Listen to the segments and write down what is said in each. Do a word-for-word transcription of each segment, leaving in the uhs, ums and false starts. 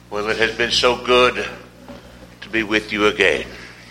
Well, it has been so good to be with you again.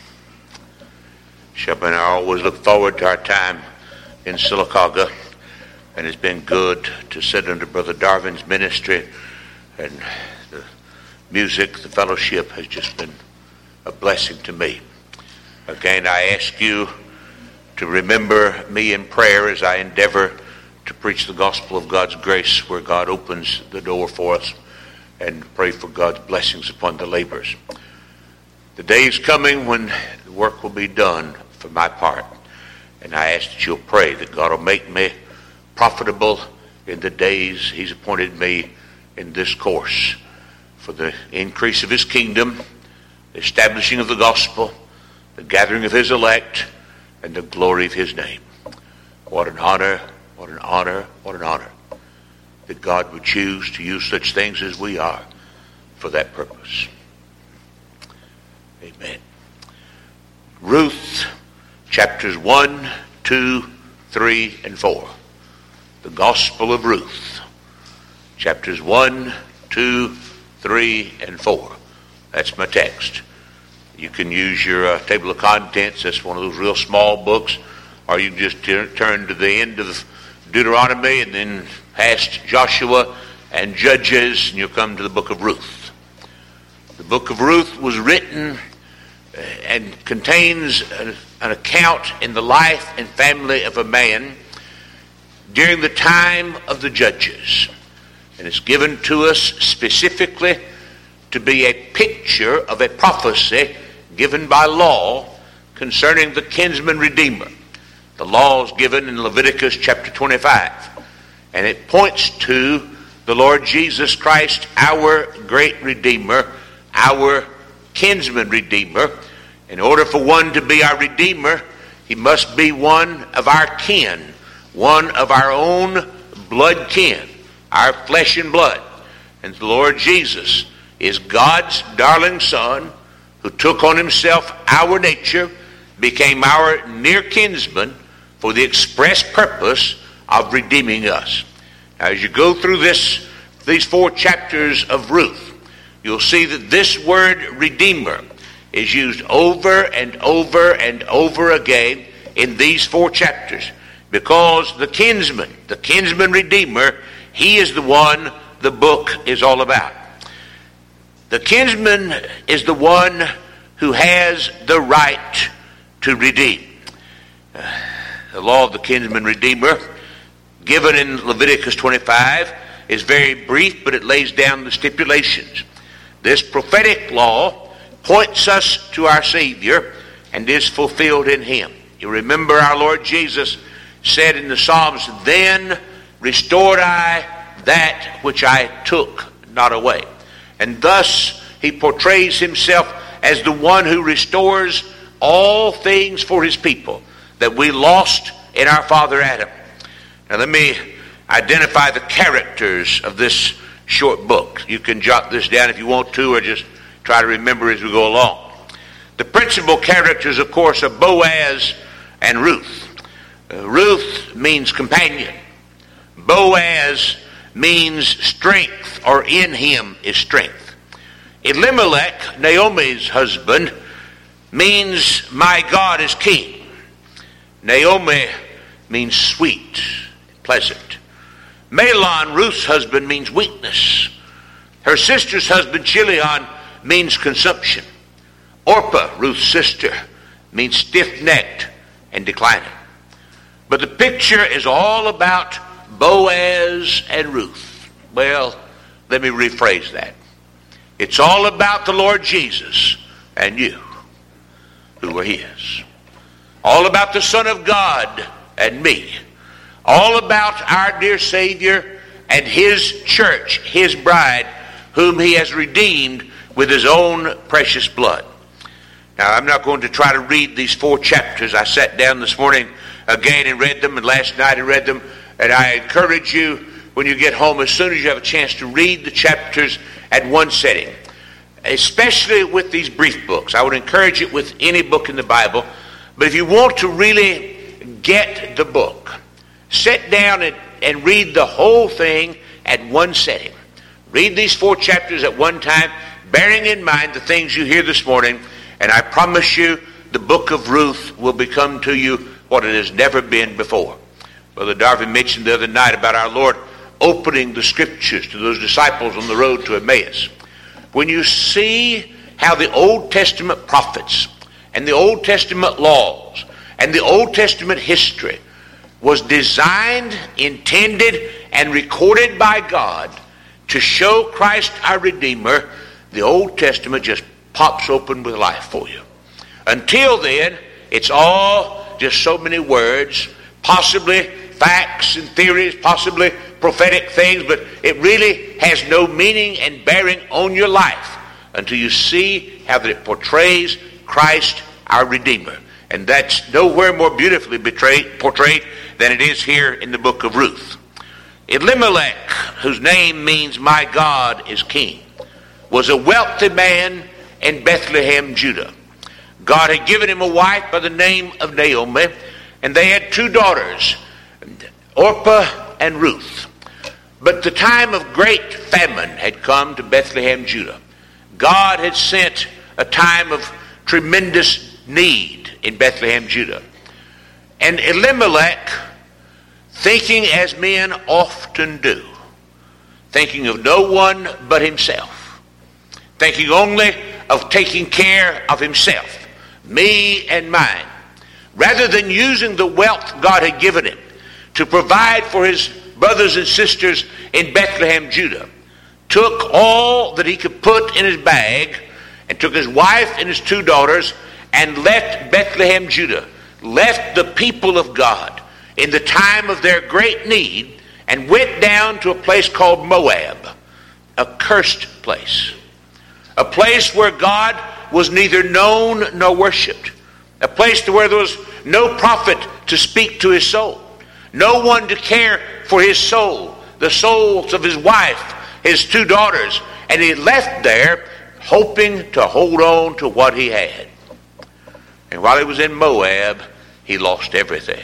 Shelby and I always look forward to our time in Sylacauga, and it's been good to sit under Brother Darvin's ministry, and the music, the fellowship has just been a blessing to me. Again, I ask you to remember me in prayer as I endeavor to preach the gospel of God's grace where God opens the door for us, and pray for God's blessings upon the laborers. The day is coming when the work will be done for my part, and I ask that you'll pray that God will make me profitable in the days He's appointed me in this course for the increase of His kingdom, the establishing of the gospel, the gathering of His elect, and the glory of His name. What an honor, what an honor, what an honor that God would choose to use such things as we are for that purpose. Amen. Ruth, chapters one, two, three, and four. The Gospel of Ruth, chapters one, two, three, and four. That's my text. You can use your uh, table of contents. That's one of those real small books. Or you can just t- turn to the end of Deuteronomy and then past Joshua and Judges, and you'll come to the book of Ruth. The book of Ruth was written and contains an account in the life and family of a man during the time of the Judges. And it's given to us specifically to be a picture of a prophecy given by law concerning the kinsman redeemer. The law is given in Leviticus chapter twenty-five. And it points to the Lord Jesus Christ, our great Redeemer, our kinsman redeemer. In order for one to be our Redeemer, he must be one of our kin, one of our own blood kin, our flesh and blood. And the Lord Jesus is God's darling Son, who took on himself our nature, became our near kinsman for the express purpose of redeeming us. Now, as you go through this, these four chapters of Ruth, you'll see that this word Redeemer is used over and over and over again in these four chapters, because the kinsman, the kinsman Redeemer, he is the one the book is all about. The kinsman is the one who has the right to redeem. Uh, the law of the kinsman Redeemer, given in Leviticus twenty-five, is very brief, but it lays down the stipulations. This prophetic law points us to our Savior and is fulfilled in Him. You remember our Lord Jesus said in the Psalms, "Then restored I that which I took not away." And thus He portrays Himself as the one who restores all things for His people that we lost in our father Adam. Now let me identify the characters of this short book. You can jot this down if you want to, or just try to remember as we go along. The principal characters, of course, are Boaz and Ruth. Uh, Ruth means companion. Boaz means strength, or in him is strength. Elimelech, Naomi's husband, means my God is king. Naomi means sweet, pleasant. Mahlon, Ruth's husband, means weakness. Her sister's husband, Chilion, means consumption. Orpah, Ruth's sister, means stiff-necked and declining. But the picture is all about Boaz and Ruth. Well, let me rephrase that. It's all about the Lord Jesus and you, who are His. All about the Son of God and me. All about our dear Savior and His church, His bride, whom He has redeemed with His own precious blood. Now, I'm not going to try to read these four chapters. I sat down this morning again and read them, and last night I read them. And I encourage you, when you get home, as soon as you have a chance, to read the chapters at one setting. Especially with these brief books. I would encourage it with any book in the Bible. But if you want to really get the book, sit down and, and read the whole thing at one setting. Read these four chapters at one time. bearing in mind the things you hear this morning, and I promise you the book of Ruth will become to you what it has never been before. Brother Darby mentioned the other night about our Lord opening the scriptures to those disciples on the road to Emmaus. When you see how the Old Testament prophets and the Old Testament laws and the Old Testament history was designed, intended, and recorded by God to show Christ our Redeemer, the Old Testament just pops open with life for you. Until then, it's all just so many words, possibly facts and theories, possibly prophetic things, but it really has no meaning and bearing on your life until you see how that it portrays Christ our Redeemer. And that's nowhere more beautifully betrayed, portrayed than it is here in the book of Ruth. Elimelech, whose name means my God is king, was a wealthy man in Bethlehem, Judah. God had given him a wife by the name of Naomi, and they had two daughters, Orpah and Ruth. But the time of great famine had come to Bethlehem, Judah. God had sent a time of tremendous need in Bethlehem, Judah. And Elimelech, thinking as men often do, thinking of no one but himself, thinking only of taking care of himself, me and mine, rather than using the wealth God had given him to provide for his brothers and sisters in Bethlehem, Judah, took all that he could put in his bag and took his wife and his two daughters and left Bethlehem, Judah, left the people of God in the time of their great need and went down to a place called Moab, a cursed place, a place where God was neither known nor worshipped, a place to where there was no prophet to speak to his soul, no one to care for his soul, the souls of his wife, his two daughters, and he left there hoping to hold on to what he had. And while he was in Moab, he lost everything.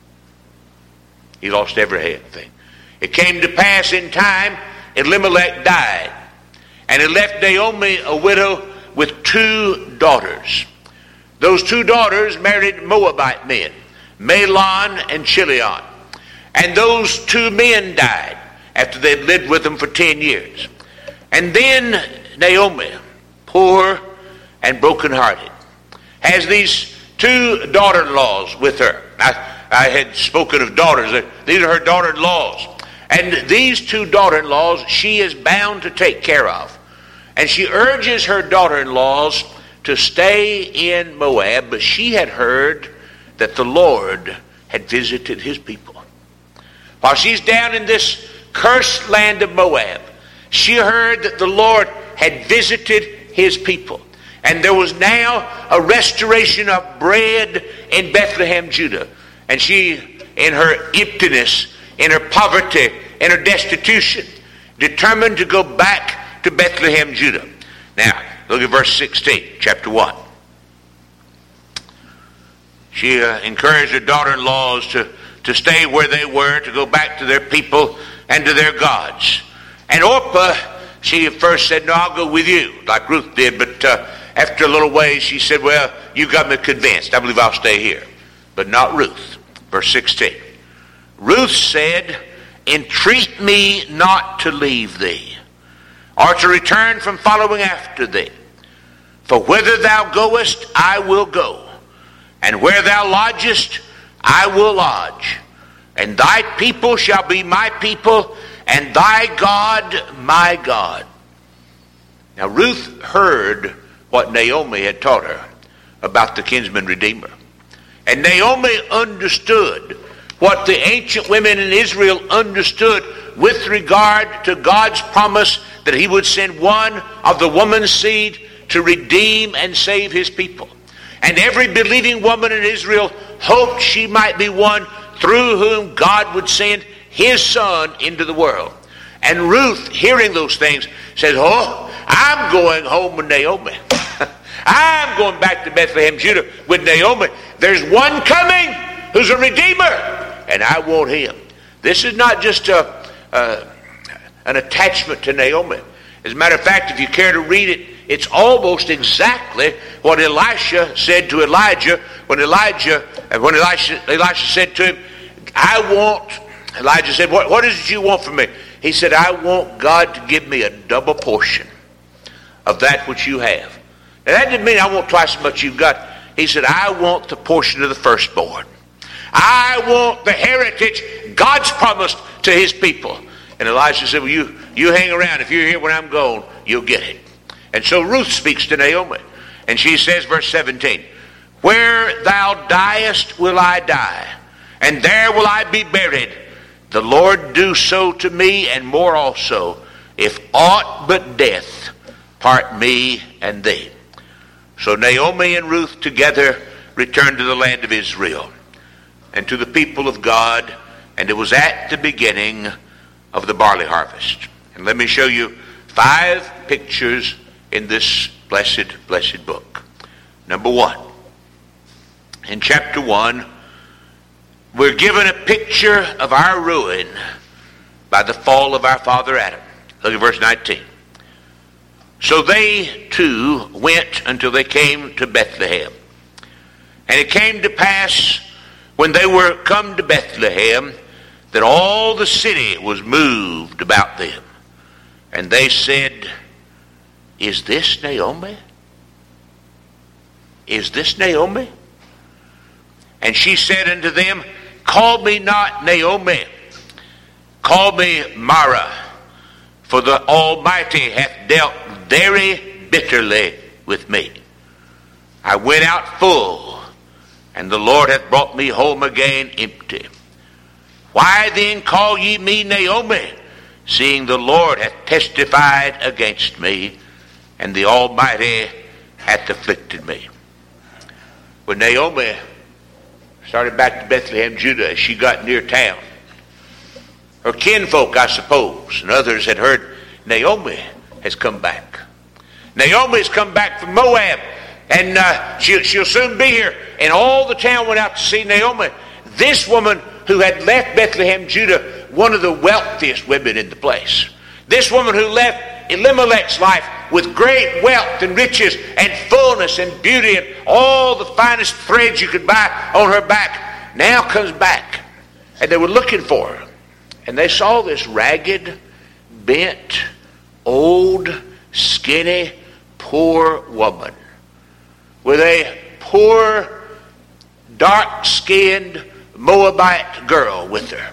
He lost everything. It came to pass in time, Elimelech died, and he left Naomi a widow with two daughters. Those two daughters married Moabite men, Mahlon and Chilion. And those two men died after they'd lived with them for ten years. And then Naomi, poor and brokenhearted, has these two daughter-in-laws with her. I, I had spoken of daughters. These are her daughter-in-laws. And these two daughter-in-laws she is bound to take care of. And she urges her daughter-in-laws to stay in Moab, but she had heard that the Lord had visited his people. While she's down in this cursed land of Moab, she heard that the Lord had visited his people. And there was now a restoration of bread in Bethlehem, Judah. And she, in her emptiness, in her poverty, in her destitution, determined to go back to Bethlehem, Judah. Now, look at verse sixteen, chapter one. She uh, encouraged her daughter-in-laws to, to stay where they were, to go back to their people and to their gods. And Orpah, she at first said, no, I'll go with you, like Ruth did. But uh, after a little ways, she said, well, you got me convinced. I believe I'll stay here. But not Ruth. Verse sixteen. Ruth said, entreat me not to leave thee, or to return from following after thee. For whither thou goest, I will go, and where thou lodgest, I will lodge. And thy people shall be my people, and thy God my God. Now Ruth heard what Naomi had taught her about the kinsman redeemer. And Naomi understood what the ancient women in Israel understood with regard to God's promise that he would send one of the woman's seed to redeem and save his people. And every believing woman in Israel hoped she might be one through whom God would send his son into the world. And Ruth, hearing those things, says, oh, I'm going home with Naomi. I'm going back to Bethlehem, Judah with Naomi. There's one coming who's a redeemer, and I want him. This is not just a, a, an attachment to Naomi. As a matter of fact, if you care to read it, it's almost exactly what Elisha said to Elijah when Elijah, when Elisha, Elisha said to him, I want, Elijah said, what, what is it you want from me? He said, I want God to give me a double portion of that which you have. Now that didn't mean I want twice as much you've got. He said, I want the portion of the firstborn. I want the heritage God's promised to his people. And Elisha said, well, you, you hang around. If you're here when I'm gone, you'll get it. And so Ruth speaks to Naomi. And she says, verse seventeen, where thou diest will I die, and there will I be buried. The Lord do so to me, and more also, if aught but death part me and thee. So Naomi and Ruth together returned to the land of Israel and to the people of God, and it was at the beginning of the barley harvest. And let me show you five pictures in this blessed, blessed book. Number one, in chapter one, we're given a picture of our ruin by the fall of our father Adam. Look at verse nineteen. So they too went until they came to Bethlehem. And it came to pass, when they were come to Bethlehem, that all the city was moved about them. And they said, is this Naomi? Is this Naomi? And she said unto them, call me not Naomi, call me Mara, for the Almighty hath dealt very bitterly with me. I went out full, and the Lord hath brought me home again empty. Why then call ye me Naomi, seeing the Lord hath testified against me, and the Almighty hath afflicted me? When Naomi started back to Bethlehem, Judah, as she got near town, her kinfolk, I suppose, and others had heard Naomi has come back. Naomi's come back from Moab, and uh, she'll, she'll soon be here. And all the town went out to see Naomi. This woman who had left Bethlehem, Judah, one of the wealthiest women in the place. This woman who left Elimelech's life with great wealth and riches and fullness and beauty and all the finest threads you could buy on her back, now comes back. And they were looking for her. And they saw this ragged, bent, old, skinny, poor woman with a poor, dark-skinned Moabite girl with her.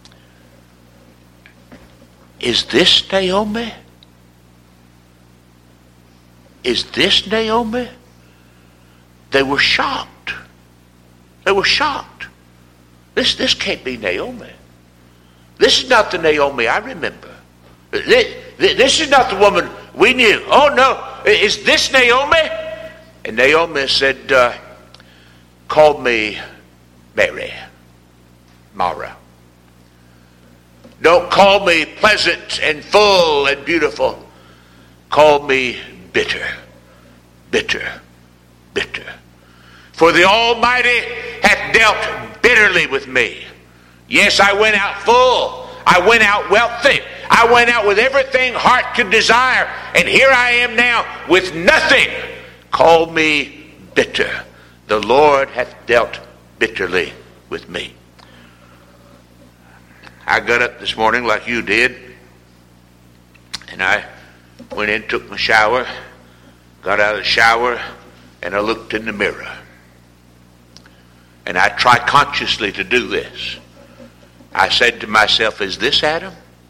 Is this Naomi? Is this Naomi? They were shocked. They were shocked. This, this can't be Naomi. This is not the Naomi I remember. This, this is not the woman we knew. Oh no, is this Naomi? And Naomi said, uh, call me Mary, Mara. Don't call me pleasant and full and beautiful. Call me bitter, bitter, bitter. For the Almighty hath dealt bitterly with me. Yes, I went out full. I went out wealthy. I went out with everything heart could desire. And here I am now with nothing. Call me bitter. The Lord hath dealt bitterly with me. I got up this morning like you did. And I went in, took my shower, got out of the shower, and I looked in the mirror. And I try consciously to do this. I said to myself, is this Adam?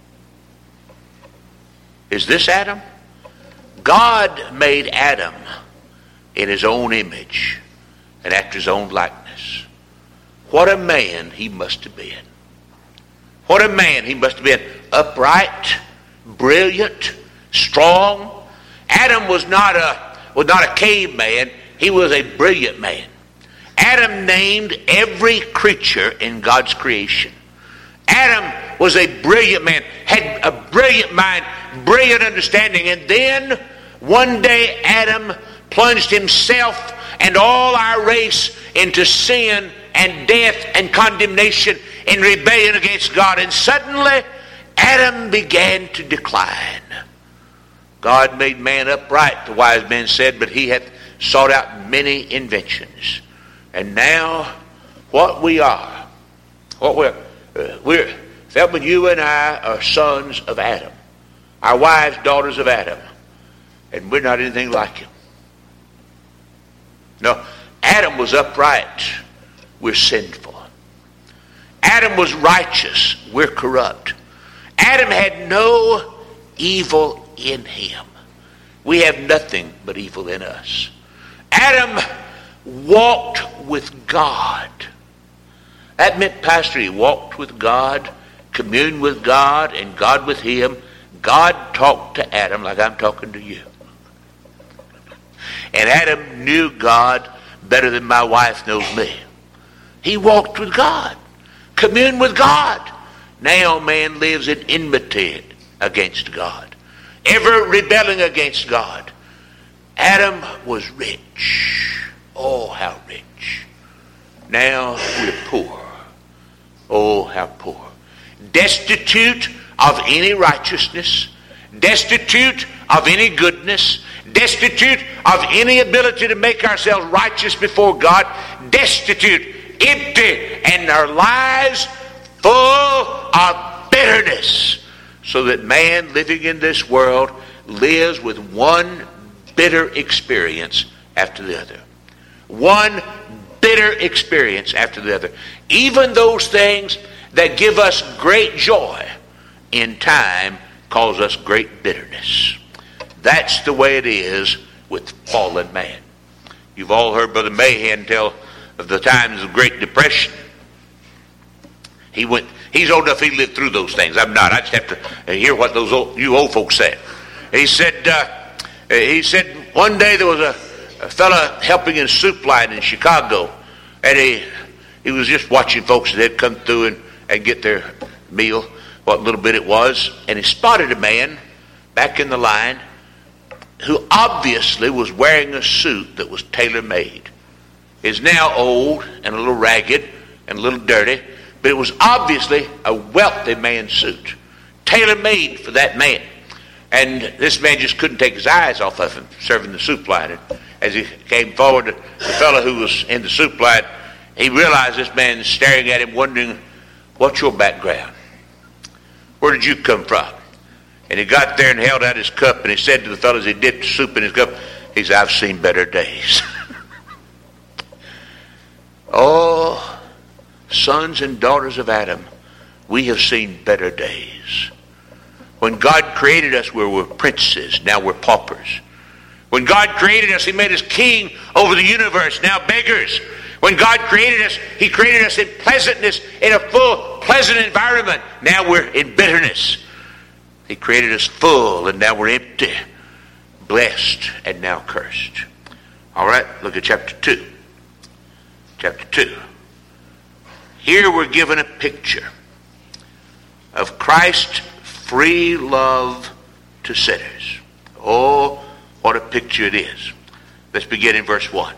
Is this Adam? God made Adam in his own image and after his own likeness. What a man he must have been. What a man he must have been. Upright, brilliant, strong. Adam was not a, was not a caveman. He was a brilliant man. Adam named every creature in God's creation. Adam was a brilliant man, had a brilliant mind, brilliant understanding. And then one day Adam plunged himself and all our race into sin and death and condemnation in rebellion against God. And suddenly Adam began to decline. God made man upright, the wise man said, but he hath sought out many inventions. And now, what we are, what we're, uh, we're, Feldman, you and I are sons of Adam. Our wives, daughters of Adam. And we're not anything like him. No, Adam was upright. We're sinful. Adam was righteous. We're corrupt. Adam had no evil in him. We have nothing but evil in us. Adam walked with God. That meant, Pastor, he walked with God, communed with God, and God with him. God talked to Adam like I'm talking to you. And Adam knew God better than my wife knows me. He walked with God, communed with God. Now man lives in enmity against God, ever rebelling against God. Adam was rich. Oh, how rich. Now we're poor. Oh, how poor. Destitute of any righteousness, destitute of any goodness, destitute of any ability to make ourselves righteous before God, destitute, empty, and our lives full of bitterness, so that man living in this world lives with one bitter experience after the other. One bitter experience after the other. Even those things that give us great joy in time cause us great bitterness. That's the way it is with fallen man. You've all heard Brother Mahan tell of the times of Great Depression. He went. He's old enough he lived through those things. I'm not. I just have to hear what those old, you old folks said. He said. Uh, he said one day there was a, a fella helping in soup line in Chicago, and he he was just watching folks that had come through and, and get their meal, what little bit it was, and he spotted a man back in the line who obviously was wearing a suit that was tailor-made. Is now old and a little ragged and a little dirty, but it was obviously a wealthy man's suit, tailor-made for that man. And this man just couldn't take his eyes off of him, serving the soup line. And as he came forward, the fellow who was in the soup line, he realized this man is staring at him, wondering, what's your background? Where did you come from? And he got there and held out his cup, and he said to the fellow as he dipped the soup in his cup, he said, I've seen better days. Oh, sons and daughters of Adam, we have seen better days. When God created us, we were princes. Now we're paupers. When God created us, he made us king over the universe. Now beggars. When God created us, he created us in pleasantness, in a full, pleasant environment. Now we're in bitterness. He created us full, and now we're empty, blessed, and now cursed. All right, look at chapter two. Chapter two. Here we're given a picture of Christ's free love to sinners. Oh, what a picture it is. Let's begin in verse one.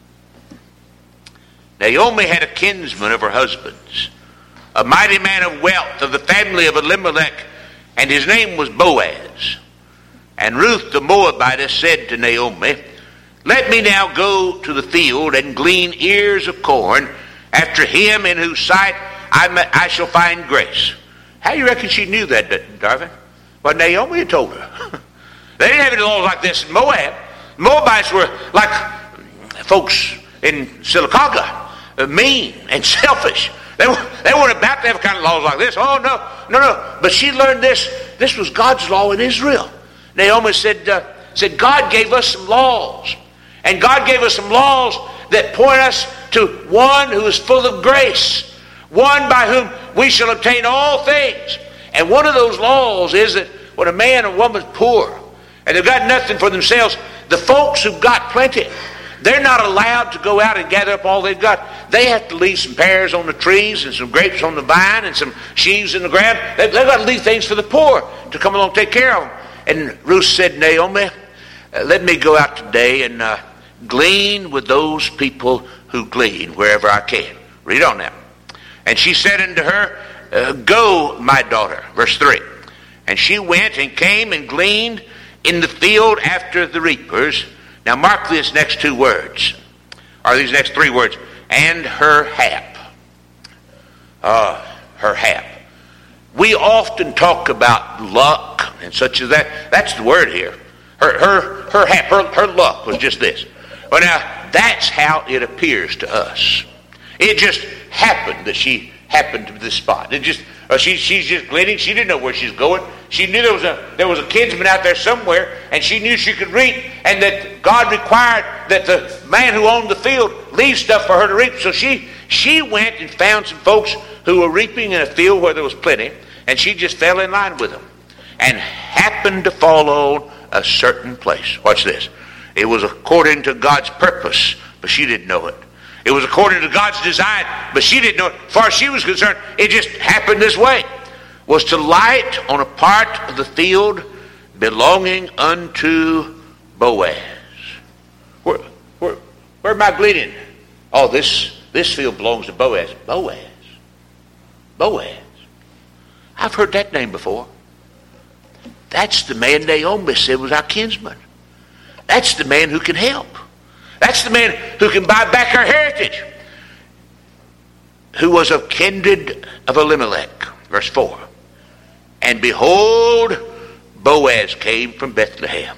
Naomi had a kinsman of her husband's, a mighty man of wealth of the family of Elimelech, and his name was Boaz. And Ruth the Moabitess said to Naomi, let me now go to the field and glean ears of corn after him in whose sight I, may, I shall find grace. How do you reckon she knew that, Darvin? Well, Naomi had told her. They didn't have any laws like this in Moab. Moabites were like folks in Sylacauga, mean and selfish. They, were, they weren't about to have kind of laws like this. Oh, no, no, no. But she learned this. This was God's law in Israel. Naomi said, uh, said God gave us some laws. And God gave us some laws that point us to one who is full of grace, one by whom we shall obtain all things. And one of those laws is that when a man or woman's poor and they've got nothing for themselves, the folks who've got plenty, they're not allowed to go out and gather up all they've got. They have to leave some pears on the trees and some grapes on the vine and some sheaves in the ground. They've, they've got to leave things for the poor to come along and take care of them. And Ruth said, Naomi, uh, let me go out today and uh, glean with those people who glean wherever I can. Read on now. And she said unto her, uh, go, my daughter. Verse three. And she went and came and gleaned in the field after the reapers. Now mark this next two words, or these next three words. And her hap. Uh, her hap. We often talk about luck and such as that. That's the word here. Her her her hap, her, her luck was just this. Well, now, that's how it appears to us. It just happened that she happened to this spot. It just uh, she she's just gleaning. She didn't know where she's going. She knew there was a there was a kinsman out there somewhere, and she knew she could reap, and that God required that the man who owned the field leave stuff for her to reap. So she she went and found some folks who were reaping in a field where there was plenty, and she just fell in line with them, and happened to fall on a certain place. Watch this. It was according to God's purpose, but she didn't know it. It was according to God's design, but she didn't know it. As far as she was concerned, it just happened this way. Was to light on a part of the field belonging unto Boaz. Where, where, where am I gleaning? Oh, this, this field belongs to Boaz. Boaz. Boaz. I've heard that name before. That's the man Naomi said was our kinsman. That's the man who can help. That's the man who can buy back our heritage. Who was of kindred of Elimelech. Verse four. And behold, Boaz came from Bethlehem.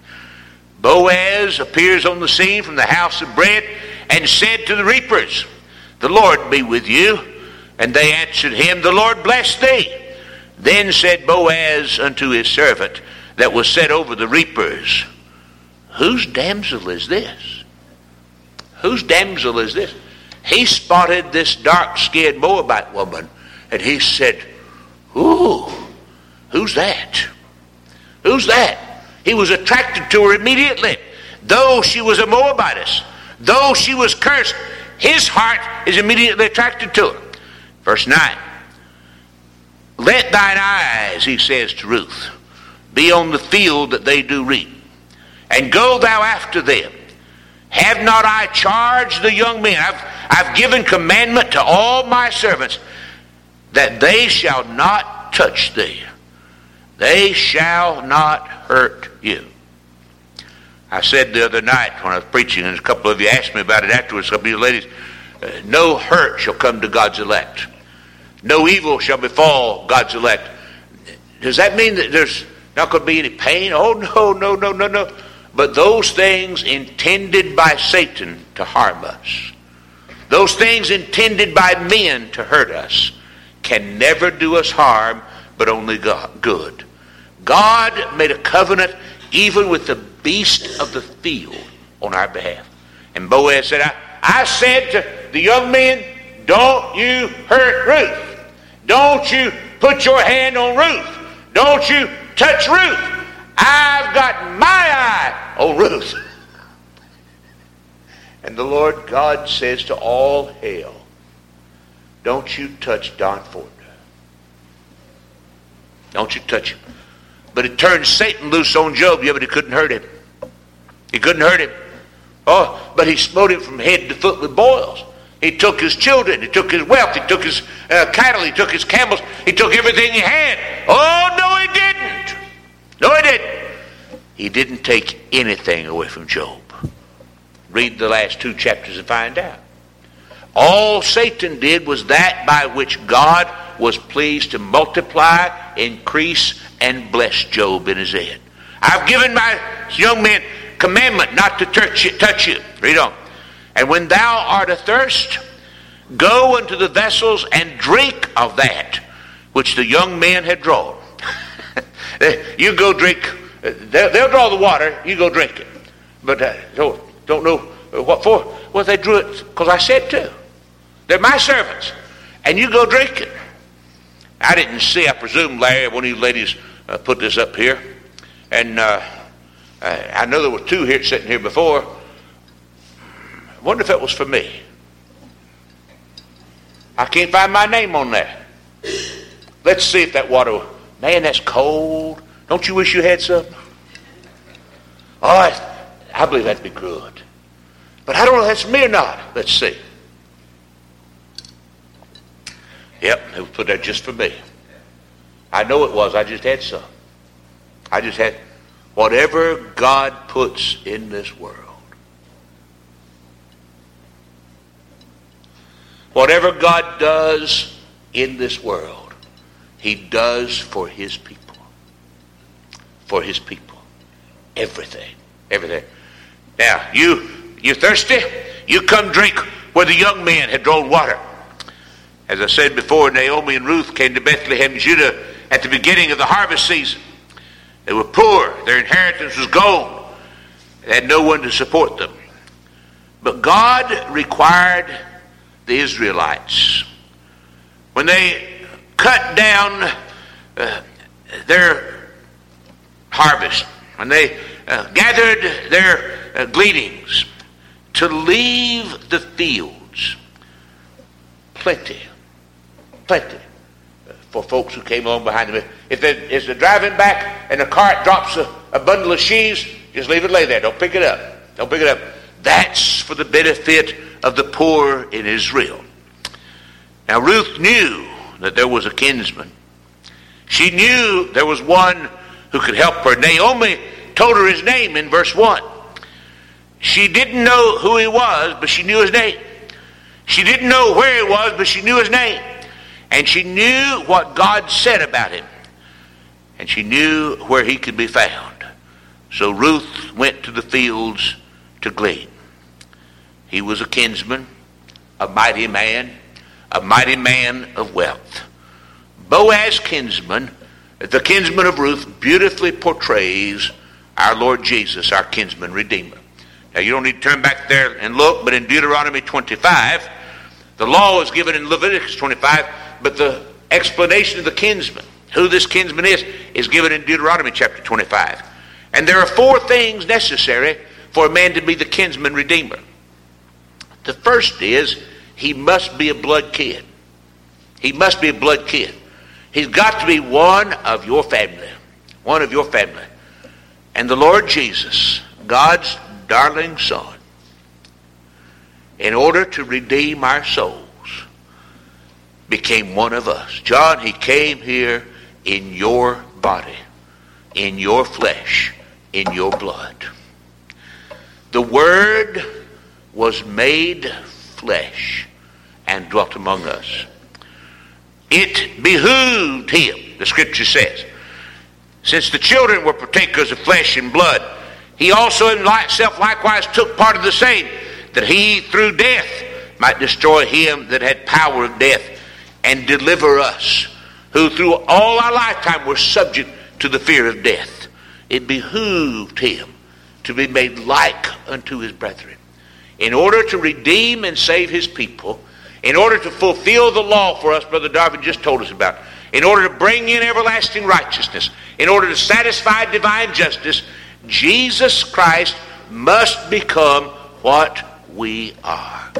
Boaz appears on the scene from the house of bread and said to the reapers, the Lord be with you. And they answered him, the Lord bless thee. Then said Boaz unto his servant that was set over the reapers, whose damsel is this? Whose damsel is this? He spotted this dark-skinned Moabite woman, and he said, ooh, who's that? Who's that? He was attracted to her immediately. Though she was a Moabitess, though she was cursed, his heart is immediately attracted to her. Verse nine. Let thine eyes, he says to Ruth, be on the field that they do reap, and go thou after them. Have not I charged the young men? I've, I've given commandment to all my servants that they shall not touch thee. They shall not hurt you. I said the other night when I was preaching, and a couple of you asked me about it afterwards, a couple of you ladies, uh, no hurt shall come to God's elect. No evil shall befall God's elect. Does that mean that there's not going to be any pain? Oh, no, no, no, no, no. But those things intended by Satan to harm us, those things intended by men to hurt us, can never do us harm, but only God, good. God made a covenant even with the beast of the field on our behalf. And Boaz said, I, I said to the young men, don't you hurt Ruth. Don't you put your hand on Ruth. Don't you touch Ruth. I've got my eye on Ruth. And the Lord God says to all hell, don't you touch Don Fortner. Don't you touch him. But it turned Satan loose on Job, yeah, but he couldn't hurt him. He couldn't hurt him. Oh, but he smote him from head to foot with boils. He took his children, he took his wealth, he took his uh, cattle, he took his camels, he took everything he had. Oh, no, he didn't. No, he didn't. He didn't take anything away from Job. Read the last two chapters and find out. All Satan did was that by which God was pleased to multiply, increase, and bless Job in his head. I've given my young men commandment not to touch you. Touch you. Read on. And when thou art athirst, go unto the vessels and drink of that which the young men had drawn. You go drink. They'll, they'll draw the water. You go drink it. But uh, don't, don't know what for. Well, they drew it because I said to. They're my servants. And you go drink it. I didn't see, I presume, Larry, one of you ladies uh, put this up here. And uh, I, I know there were two here sitting here before. I wonder if it was for me. I can't find my name on there. Let's see if that water... Man, that's cold. Don't you wish you had some? Oh, I, I believe that'd be good. But I don't know if that's me or not. Let's see. Yep, it was put there just for me. I know it was. I just had some. I just had... whatever God puts in this world, whatever God does in this world, he does for his people. For his people. Everything. Everything. Now, you, you thirsty? You come drink where the young men had drawn water. As I said before, Naomi and Ruth came to Bethlehem, Judah, at the beginning of the harvest season. They were poor. Their inheritance was gone. They had no one to support them. But God required the Israelites, when they cut down uh, their harvest, when they uh, gathered their uh, gleanings, to leave the fields plenty, plenty uh, for folks who came along behind them. If they, if they're driving back and the cart drops a, a bundle of sheaves, just leave it lay there. Don't pick it up. Don't pick it up. That's for the benefit of the poor in Israel. Now Ruth knew that there was a kinsman. She knew there was one who could help her. Naomi told her his name in verse one. She didn't know who he was, but she knew his name. She didn't know where he was, but she knew his name. And she knew what God said about him. And she knew where he could be found. So Ruth went to the fields to glean. He was a kinsman, a mighty man, a mighty man of wealth. Boaz, kinsman, the kinsman of Ruth, beautifully portrays our Lord Jesus, our kinsman redeemer. Now you don't need to turn back there and look, but in Deuteronomy twenty-five, the law is given in Leviticus twenty-five, but the explanation of the kinsman, who this kinsman is, is given in Deuteronomy chapter twenty-five. And there are four things necessary for a man to be the kinsman redeemer. The first is he must be a blood kid. He must be a blood kid. He's got to be one of your family. One of your family. And the Lord Jesus, God's darling Son, in order to redeem our souls, became one of us. John, he came here in your body, in your flesh, in your blood. The Word was made flesh and dwelt among us. It behooved him, the scripture says, since the children were partakers of flesh and blood, he also himself likewise took part of the same, that he through death might destroy him that had power of death, and deliver us, who through all our lifetime were subject to the fear of death. It behooved him to be made like unto his brethren, in order to redeem and save his people, in order to fulfill the law for us, Brother Darvin just told us about, in order to bring in everlasting righteousness, in order to satisfy divine justice. Jesus Christ must become what we are.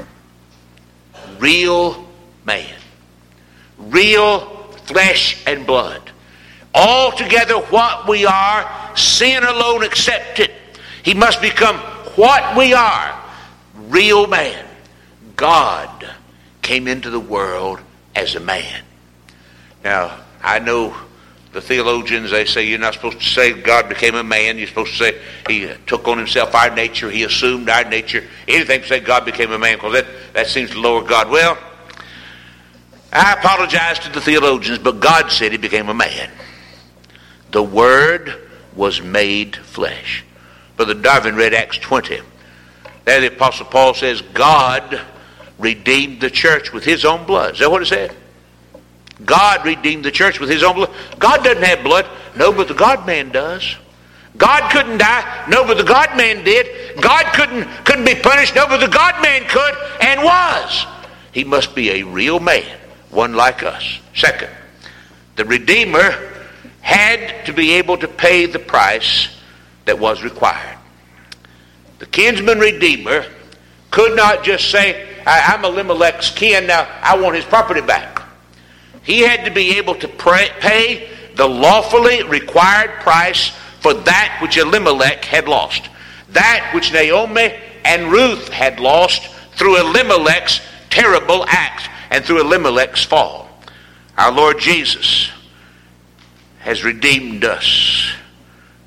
Real man. Real flesh and blood. Altogether what we are, sin alone accepted. He must become what we are. Real man. God came into the world as a man. Now, I know the theologians, they say you're not supposed to say God became a man. You're supposed to say he took on himself our nature. He assumed our nature. Anything to say God became a man, because that, that seems to lower God. Well, I apologize to the theologians, but God said he became a man. The Word was made flesh. Brother Darvin read Acts twenty. There the Apostle Paul says God redeemed the church with his own blood. Is that what it said? God redeemed the church with his own blood. God doesn't have blood. No, but the God-man does. God couldn't die. No, but the God-man did. God couldn't, couldn't be punished. No, but the God-man could and was. He must be a real man, one like us. Second, the Redeemer had to be able to pay the price that was required. The kinsman Redeemer could not just say, I, I'm Elimelech's kin, now I want his property back. He had to be able to pray, pay the lawfully required price for that which Elimelech had lost. That which Naomi and Ruth had lost through Elimelech's terrible act and through Elimelech's fall. Our Lord Jesus has redeemed us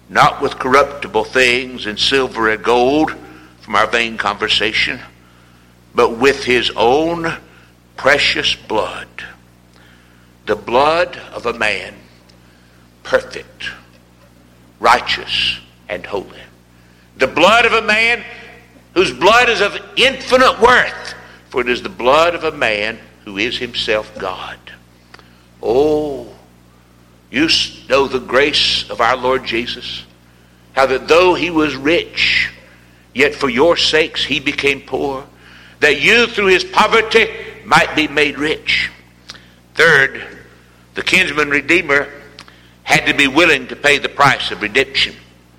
not with corruptible things and silver and gold from our vain conversation, but with his own precious blood, the blood of a man perfect, righteous, and holy. The blood of a man whose blood is of infinite worth, for it is the blood of a man who is himself God. Oh, you know the grace of our Lord Jesus, how that though he was rich, yet for your sakes he became poor, that you through his poverty might be made rich. Third, the kinsman redeemer had to be willing to pay the price of redemption.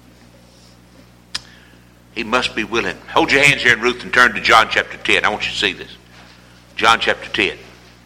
He must be willing. Hold your hands here in Ruth and turn to John chapter ten. I want you to see this. John chapter ten.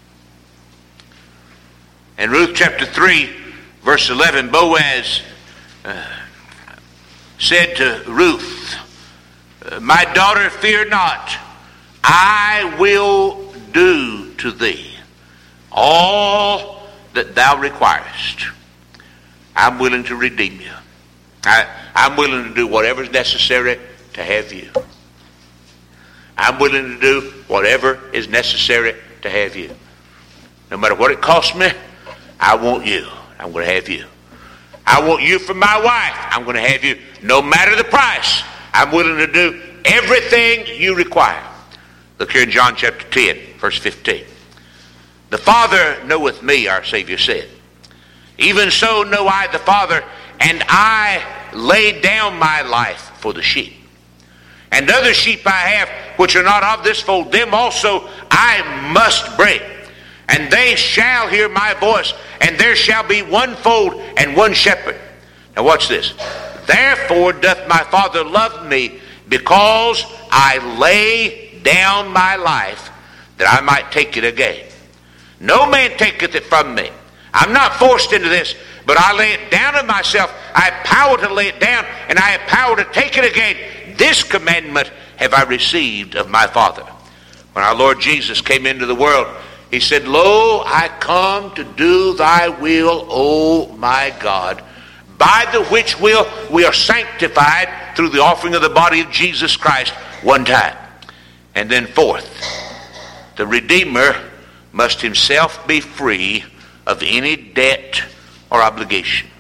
In Ruth chapter three, verse eleven, Boaz uh, said to Ruth, "My daughter, fear not. I will do to thee all that thou requirest." I'm willing to redeem you. I, I'm willing to do whatever is necessary to have you. I'm willing to do whatever is necessary to have you. No matter what it costs me, I want you. I'm going to have you. I want you for my wife. I'm going to have you. No matter the price, I'm willing to do everything you require. Look here in John chapter ten, verse fifteen. The Father knoweth me, our Savior said. Even so know I the Father, and I lay down my life for the sheep. And other sheep I have, which are not of this fold, them also I must bring. And they shall hear my voice, and there shall be one fold and one shepherd. Now watch this. Therefore doth my Father love me, because I lay down my life, that I might take it again. No man taketh it from me. I'm not forced into this, but I lay it down of myself. I have power to lay it down, and I have power to take it again. This commandment have I received of my Father. When our Lord Jesus came into the world, he said, "Lo, I come to do thy will, O my God," by the which will we are sanctified through the offering of the body of Jesus Christ one time. And then fourth, the Redeemer must himself be free of any debt or obligation.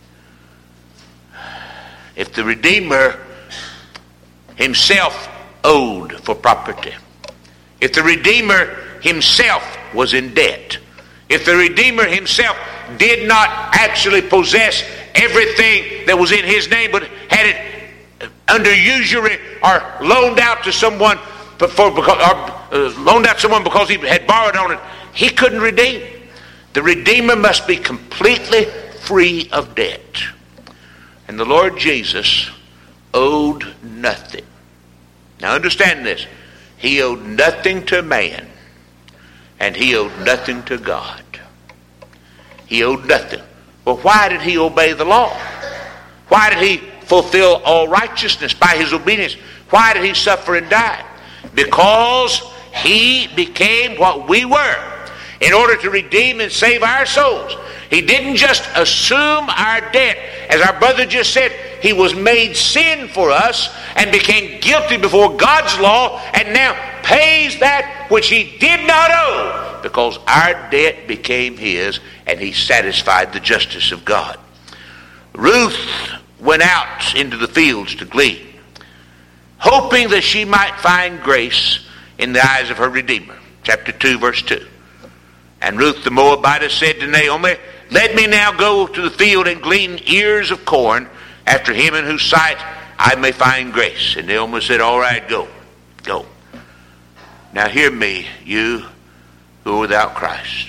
If the Redeemer himself owed for property, if the Redeemer himself was in debt, if the Redeemer himself did not actually possess everything that was in his name, but had it under usury or loaned out to someone for, or uh, loaned out to someone because he had borrowed on it, he couldn't redeem. The Redeemer must be completely free of debt. And the Lord Jesus owed nothing. Now understand this. He owed nothing to man, and he owed nothing to God. He owed nothing. Well, why did he obey the law? Why did he fulfill all righteousness by his obedience? Why did he suffer and die? Because he became what we were in order to redeem and save our souls. He didn't just assume our debt. As our brother just said, he was made sin for us and became guilty before God's law, and now pays that which he did not owe, because our debt became his, and he satisfied the justice of God. Ruth went out into the fields to glean, hoping that she might find grace in the eyes of her Redeemer. Chapter two, verse two. And Ruth the Moabitess said to Naomi, "Let me now go to the field and glean ears of corn after him in whose sight I may find grace." And Naomi said, "All right, go, go." Now hear me, you who are without Christ.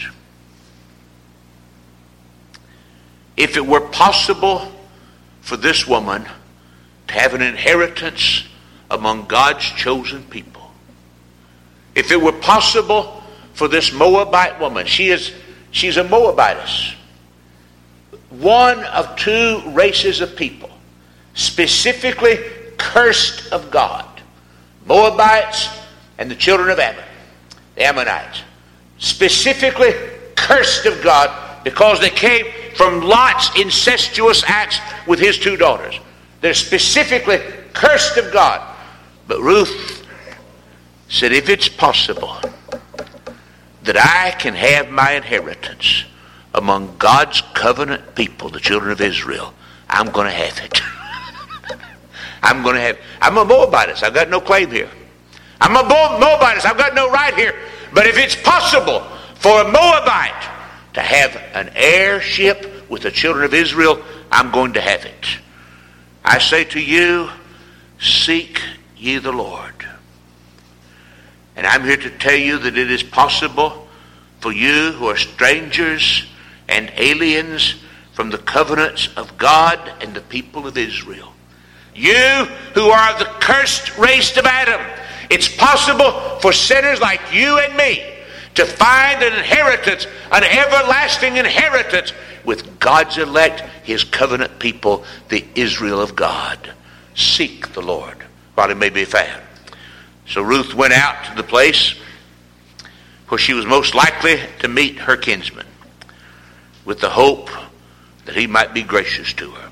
If it were possible for this woman to have an inheritance among God's chosen people, if it were possible for this Moabite woman, she is she's a Moabitess, one of two races of people specifically cursed of God, Moabites and the children of Ammon, the Ammonites, specifically cursed of God because they came from Lot's incestuous acts with his two daughters. They're specifically cursed of God. But Ruth said, if it's possible that I can have my inheritance among God's covenant people, the children of Israel, I'm going to have it. I'm going to have, I'm a Moabitess. I've got no claim here. I'm a Moabitess. I've got no right here. But if it's possible for a Moabite to have an heirship with the children of Israel, I'm going to have it. I say to you, seek ye the Lord. And I'm here to tell you that it is possible for you who are strangers and aliens from the covenants of God and the people of Israel. You who are the cursed race of Adam. It's possible for sinners like you and me to find an inheritance, an everlasting inheritance with God's elect, his covenant people, the Israel of God. Seek the Lord while he may be found. So Ruth went out to the place where she was most likely to meet her kinsman with the hope that he might be gracious to her.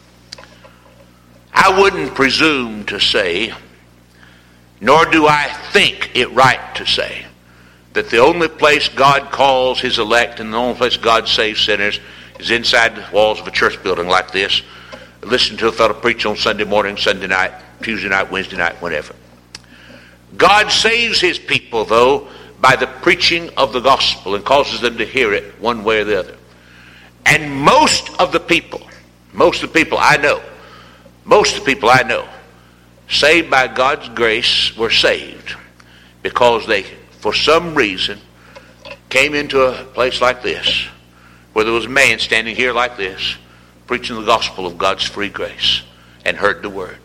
I wouldn't presume to say, nor do I think it right to say, that the only place God calls his elect and the only place God saves sinners is inside the walls of a church building like this. Listen to a fellow preach on Sunday morning, Sunday night, Tuesday night, Wednesday night, whatever. God saves his people, though, by the preaching of the gospel and causes them to hear it one way or the other. And most of the people, most of the people I know, most of the people I know, saved by God's grace, were saved because they, for some reason, came into a place like this, where there was a man standing here like this, preaching the gospel of God's free grace, and heard the word.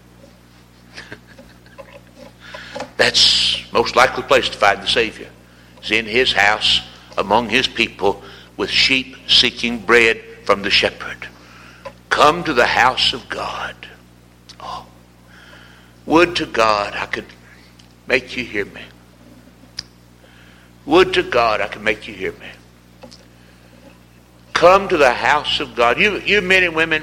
That's most likely place to find the Savior. It's in his house, among his people, with sheep seeking bread from the shepherd. Come to the house of God. Oh, would to God I could make you hear me. Would to God I could make you hear me. Come to the house of God. You, you men and women,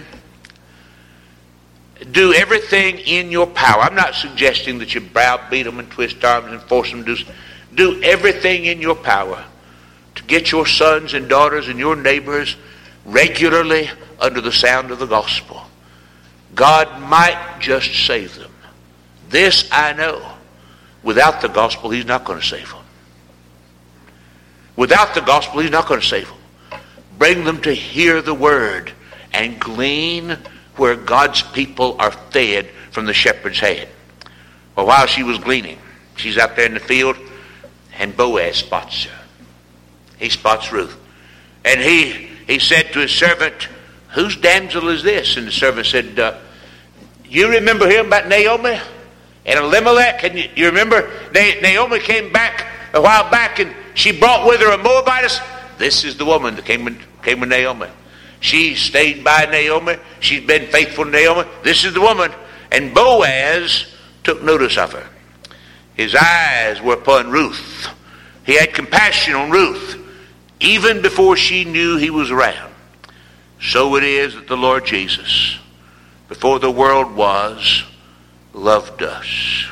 do everything in your power. I'm not suggesting that you browbeat them and twist arms and force them to do. Do everything in your power to get your sons and daughters and your neighbors regularly under the sound of the gospel. God might just save them. This I know. Without the gospel, he's not going to save them. Without the gospel, he's not going to save them. Bring them to hear the word and glean where God's people are fed from the shepherd's hand. Well, while she was gleaning, she's out there in the field, and Boaz spots her. He spots Ruth. And he he said to his servant, whose damsel is this? And the servant said, uh, you remember him about Naomi and Elimelech? And you, you remember Na- Naomi came back a while back and she brought with her a Moabitess? This is the woman that came with, came with Naomi. She stayed by Naomi. She's been faithful to Naomi. This is the woman. And Boaz took notice of her. His eyes were upon Ruth. He had compassion on Ruth even before she knew he was around. So it is that the Lord Jesus, before the world was, loved us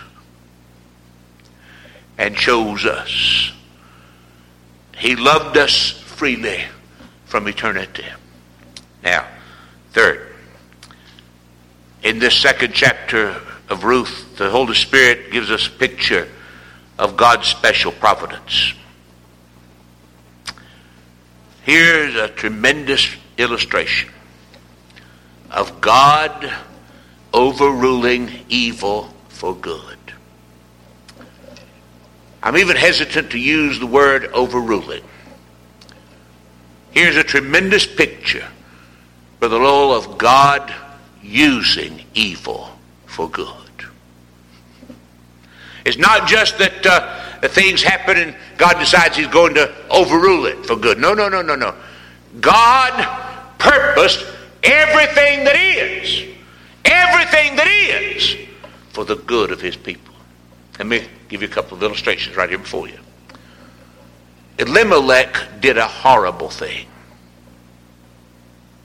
and chose us. He loved us freely from eternity. Now, third, in this second chapter of Ruth, the Holy Spirit gives us a picture of God's special providence. Here's a tremendous illustration of God overruling evil for good. I'm even hesitant to use the word overruling. Here's a tremendous picture, Brother Lowell, of God using evil for good. It's not just that uh, things happen and God decides he's going to overrule it for good. No, no, no, no, no. God purposed everything that is, everything that is, for the good of his people. Let me give you a couple of illustrations right here before you. Elimelech did a horrible thing.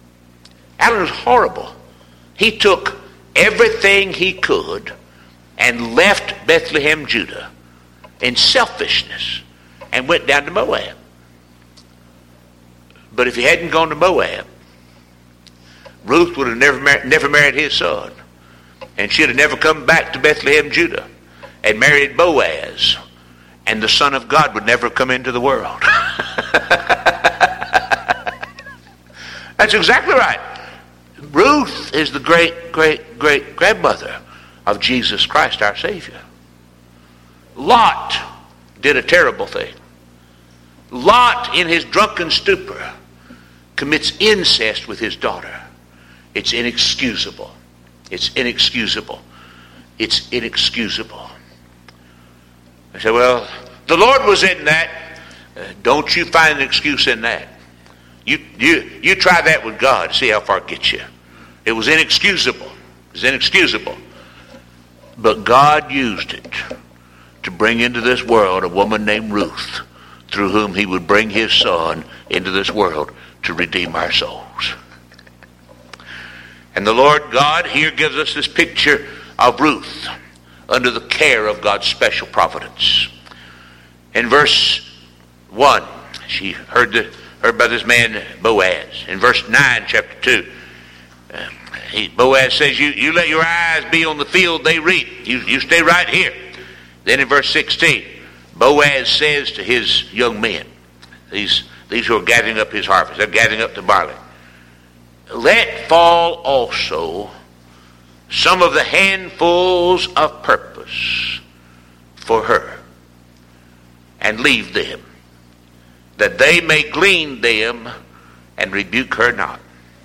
Alan was horrible. He took everything he could and left Bethlehem, Judah, in selfishness and went down to Moab. But if he hadn't gone to Moab, Ruth would have never, mar- never married his son. And she'd have never come back to Bethlehem, Judah, and married Boaz. And the Son of God would never come into the world. That's exactly right. Ruth is the great, great, great grandmother of Jesus Christ, our Savior. Lot did a terrible thing. Lot, in his drunken stupor, commits incest with his daughter. It's inexcusable. It's inexcusable. It's inexcusable. I said, well, the Lord was in that. Uh, don't you find an excuse in that. You, you, you try that with God. See how far it gets you. It was inexcusable. It was inexcusable. But God used it to bring into this world a woman named Ruth, through whom he would bring his son into this world to redeem our souls. And the Lord God here gives us this picture of Ruth under the care of God's special providence. In verse one, she heard, the, heard by this man Boaz. In verse nine, chapter two, uh, he, Boaz says, you, you let your eyes be on the field they reap. You, you stay right here. Then in verse sixteen, Boaz says to his young men, these, these who are gathering up his harvest, they're gathering up the barley, let fall also some of the handfuls of purpose for her, and leave them, that they may glean them and rebuke her not.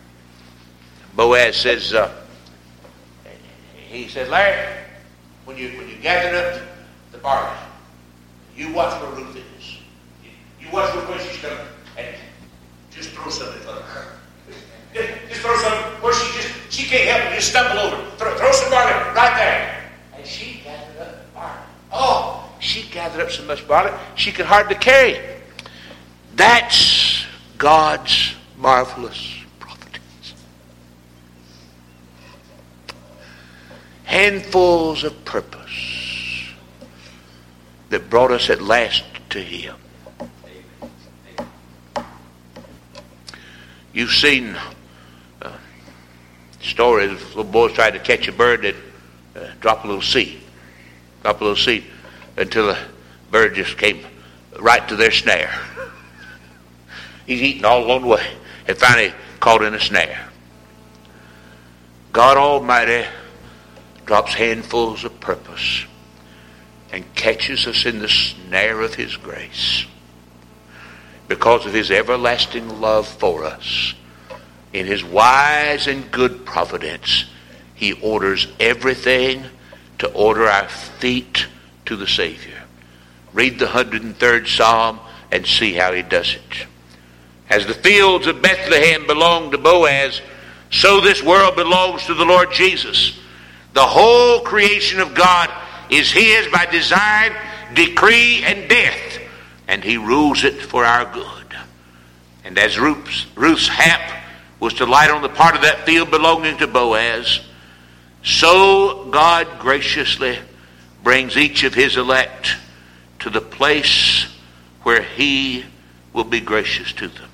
Boaz says, uh, he said, Larry, when you when you gather up the barley, you watch where Ruth is. You, you watch where she's coming, and just throw something in front of her. Just throw some where she just she can't help it. Just stumble over. Throw, throw some barley right there. And she gathered up barley. Oh, she gathered up so much barley she could hardly carry it. That's God's marvelous providence. Handfuls of purpose that brought us at last to Him. You've seen uh, stories of little boys trying to catch a bird that uh, drop a little seed, drop a little seed until the bird just came right to their snare. He's eating all along the way and finally caught in a snare. God Almighty drops handfuls of purpose and catches us in the snare of His grace. Because of His everlasting love for us, in His wise and good providence, He orders everything to order our feet to the Savior. Read the one hundred third Psalm and see how He does it. As the fields of Bethlehem belong to Boaz, so this world belongs to the Lord Jesus. The whole creation of God is His by design, decree, and death. And He rules it for our good. And as Ruth's, Ruth's hap was to light on the part of that field belonging to Boaz, so God graciously brings each of His elect to the place where He will be gracious to them.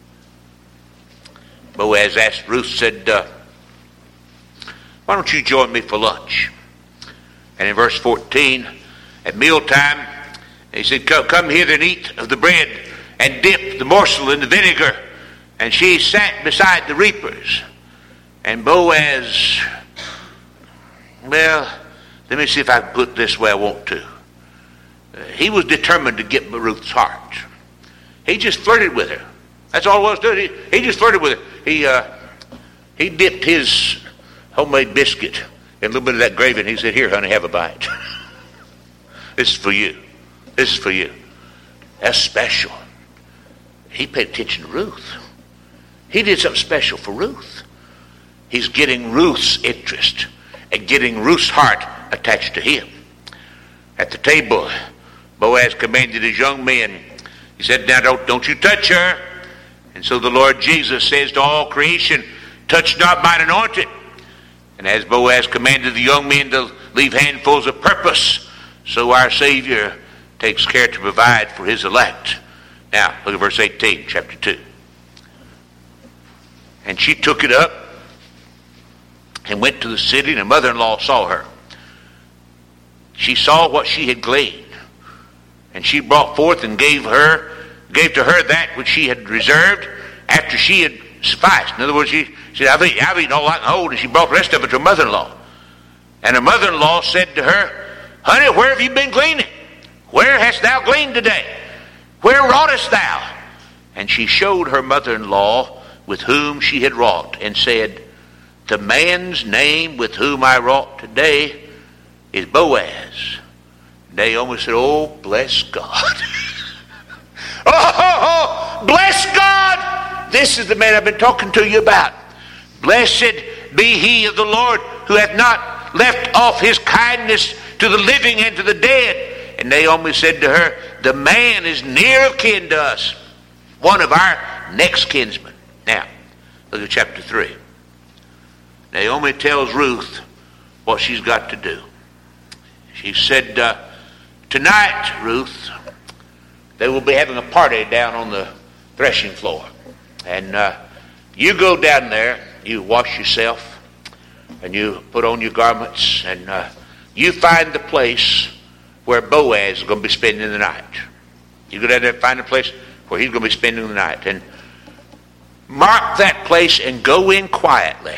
Boaz asked Ruth, said, uh, why don't you join me for lunch? And in verse fourteen, at mealtime, he said, come, come hither and eat of the bread and dip the morsel in the vinegar. And she sat beside the reapers. And Boaz, well, let me see if I can put it this way I want to. Uh, he was determined to get Ruth's heart. He just flirted with her. That's all it was to it. He, he just flirted with her. He, uh, he dipped his homemade biscuit in a little bit of that gravy, and he said, here, honey, have a bite. This is for you. This is for you. That's special. He paid attention to Ruth. He did something special for Ruth. He's getting Ruth's interest and getting Ruth's heart attached to him. At the table, Boaz commanded his young men. He said, now don't, don't you touch her. And so the Lord Jesus says to all creation, touch not mine anointed. And as Boaz commanded the young men to leave handfuls of purpose, so our Savior takes care to provide for his elect. Now, look at verse eighteen, chapter two. And she took it up and went to the city, and her mother-in-law saw her. She saw what she had gleaned, and she brought forth and gave her, gave to her that which she had reserved after she had sufficed. In other words, she said, I've eaten, I've eaten all I can hold, and she brought the rest of it to her mother-in-law. And her mother-in-law said to her, honey, where have you been gleaning? Where hast thou gleaned today? Where wroughtest thou? And she showed her mother-in-law with whom she had wrought, and said, the man's name with whom I wrought today is Boaz. Naomi said, oh, bless God. oh, oh, oh, bless God. This is the man I've been talking to you about. Blessed be he of the Lord, who hath not left off his kindness to the living and to the dead. And Naomi said to her, the man is near of kin to us, one of our next kinsmen. Now, look at chapter three. Naomi tells Ruth what she's got to do. She said, uh, tonight, Ruth, they will be having a party down on the threshing floor. And uh, you go down there, you wash yourself, and you put on your garments, and uh, you find the place where Boaz is going to be spending the night. You go down there and find a place where he's going to be spending the night. And mark that place and go in quietly.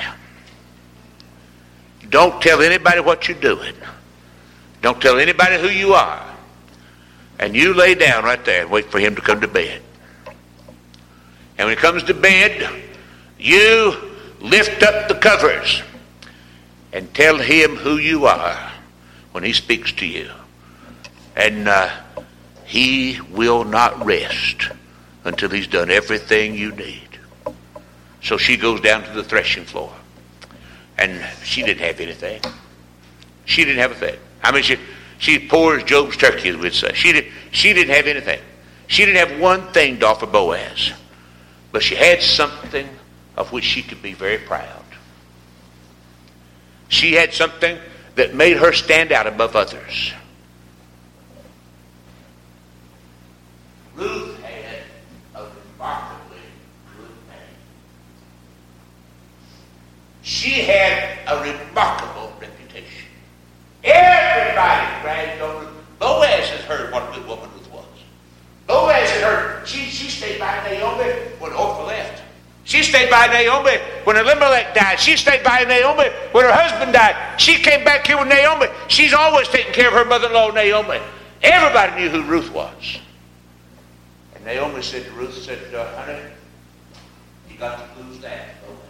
Don't tell anybody what you're doing. Don't tell anybody who you are. And you lay down right there and wait for him to come to bed. And when he comes to bed, you lift up the covers and tell him who you are when he speaks to you. And uh, he will not rest until he's done everything you need. So she goes down to the threshing floor. And she didn't have anything. She didn't have a thing. I mean, she, she poor as Job's turkey, as we'd say. She, did, she didn't have anything. She didn't have one thing to offer Boaz. But she had something of which she could be very proud. She had something that made her stand out above others. Ruth had a remarkably good name. She had a remarkable reputation. Everybody bragged on her. Boaz had heard what a good woman Ruth was. Boaz had heard. She, she stayed by Naomi when Orpah left. She stayed by Naomi when Elimelech died. She stayed by Naomi when her husband died. She came back here with Naomi. She's always taking care of her mother-in-law, Naomi. Everybody knew who Ruth was. And Naomi said to Ruth, said, uh, honey, you got to lose that, Boaz.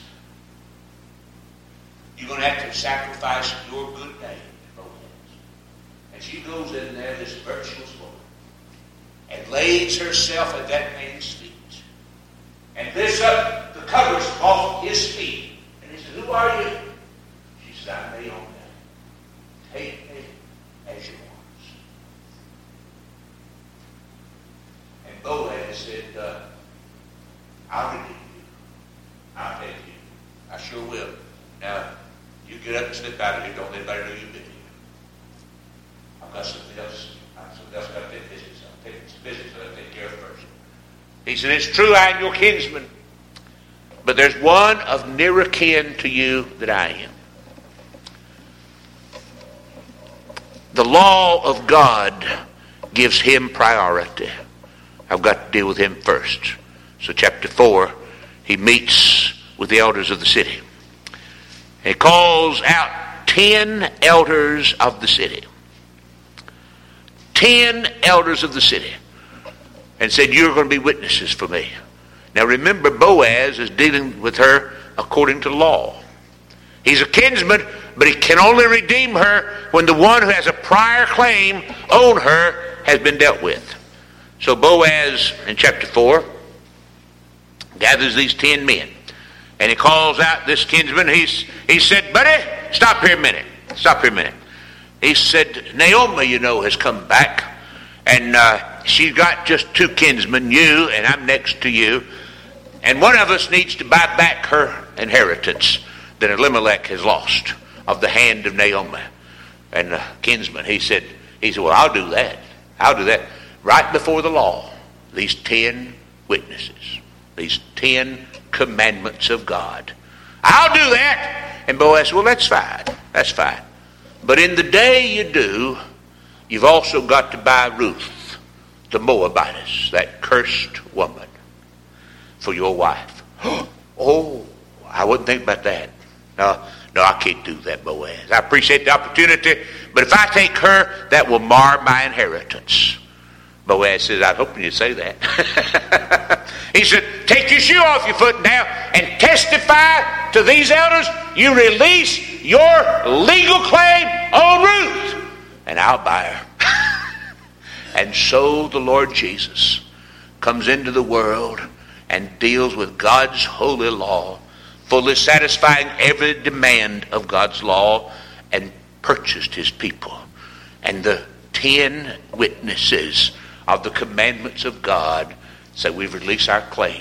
You're going to have to sacrifice your good name, Boaz. And she goes in there, this virtuous woman, and lays herself at that man's feet, and lifts up the covers off his feet. And he said, who are you? She said, I'm Naomi. Take me as you want. And Boaz said, uh, I'll redeem you. I'll take you. I sure will. Now, you get up and slip out of here. Don't let anybody know you've been here. I've got something else. I've something else I've got to take business. I'll take some business that I'll take care of first. He said, it's true I am your kinsman, but there's one of nearer kin to you that I am. The law of God gives him priority. I've got to deal with him first. So chapter four, he meets with the elders of the city. He calls out ten elders of the city. Ten elders of the city. And said, you're going to be witnesses for me. Now remember, Boaz is dealing with her according to law. He's a kinsman, but he can only redeem her when the one who has a prior claim on her has been dealt with. So Boaz, in chapter four, gathers these ten men. And he calls out this kinsman. He's, he said, buddy, stop here a minute. Stop here a minute. He said, Naomi, you know, has come back. And uh, she's got just two kinsmen, you and I'm next to you. And one of us needs to buy back her inheritance than Elimelech has lost of the hand of Naomi and the kinsman. He said, he said, well, I'll do that. I'll do that. Right before the law, these ten witnesses, these ten commandments of God. I'll do that. And Boaz said, well, that's fine. That's fine. But in the day you do, you've also got to buy Ruth, the Moabitess, that cursed woman, for your wife. Oh, I wouldn't think about that. No, no, I can't do that, Boaz. I appreciate the opportunity, but if I take her, that will mar my inheritance. Boaz says, I was hoping you'd say that. He said, take your shoe off your foot now and testify to these elders. You release your legal claim on Ruth, and I'll buy her. And so the Lord Jesus comes into the world and deals with God's holy law, fully satisfying every demand of God's law, and purchased his people. And the ten witnesses of the commandments of God say, we release our claim.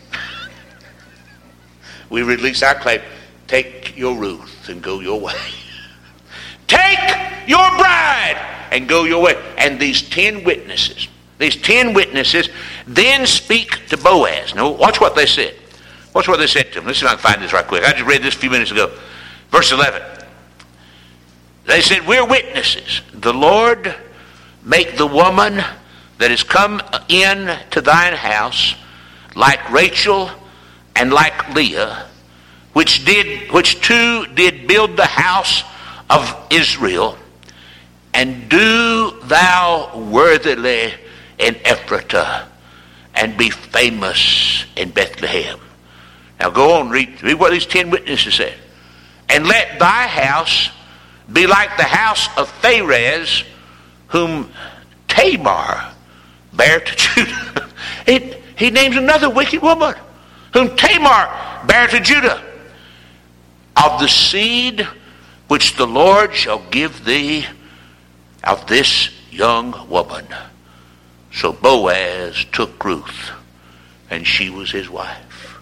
We release our claim. Take your Ruth and go your way. Take your bride and go your way. And these ten witnesses, these ten witnesses then speak to Boaz. Now, watch what they said. Watch what they said to him. Let's see if I can find this right quick. I just read this a few minutes ago. Verse eleven. They said, we're witnesses. The Lord make the woman that has come in to thine house like Rachel and like Leah, which did which two did build the house of Israel, and do thou worthily in Ephratah, and be famous in Bethlehem. Now go on, read, read what these ten witnesses said. And let thy house be like the house of Pharez, whom Tamar bare to Judah. It, he names another wicked woman, whom Tamar bare to Judah. Of the seed which the Lord shall give thee, of this young woman. So Boaz took Ruth, and she was his wife.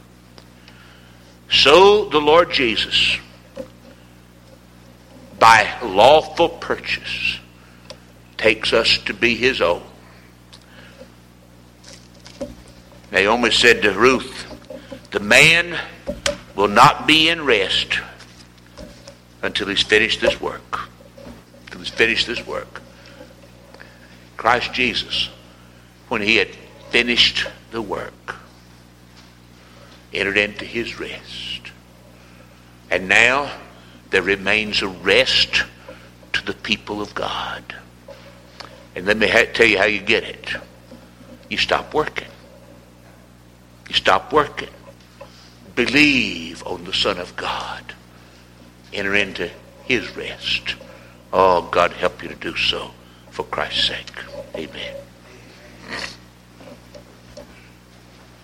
So the Lord Jesus, by lawful purchase, takes us to be his own. Naomi said to Ruth, the man will not be in rest until he's finished this work. Until he's finished this work. Christ Jesus, when he had finished the work, entered into his rest. And now there remains a rest to the people of God. And let me ha- tell you how you get it. You stop working. You stop working. Believe on the Son of God. Enter into his rest. Oh, God help you to do so for Christ's sake. Amen.